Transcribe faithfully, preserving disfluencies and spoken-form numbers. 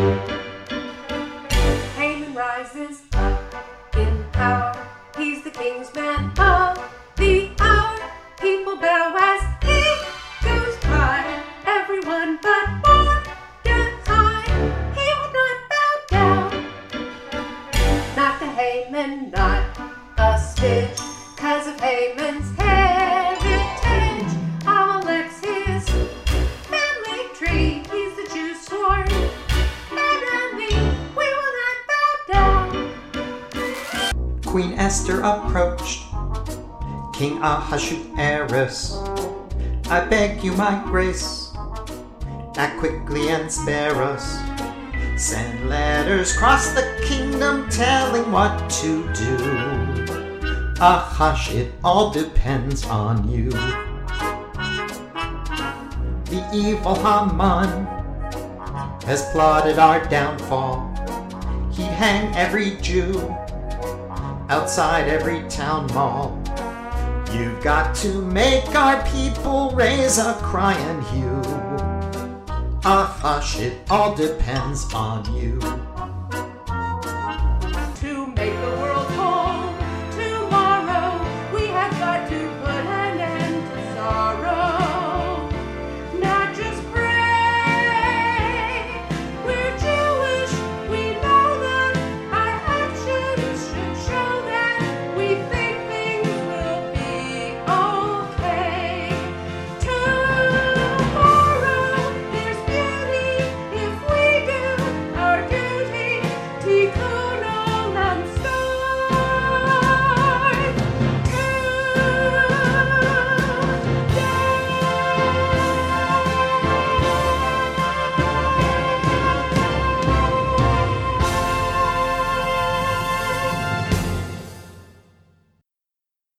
Haman rises up in power. He's the king's man of the hour. People bow as he goes by. Everyone but Mordecai, he would not bow down. Not to Haman, not a stitch, 'cause of Haman's heritage. Amalek's his family tree. He's the Jew's sworn enemy. We will not bow down. Queen Esther approached King Ahasuerus. I beg you, my grace, act quickly and spare us. Send letters across the kingdom telling what to do. Ah, hush, it all depends on you. The evil Haman has plotted our downfall. He'd hang every Jew outside every town mall. You've got to make our people raise a cry and hue. Ah, hush, it all depends on you.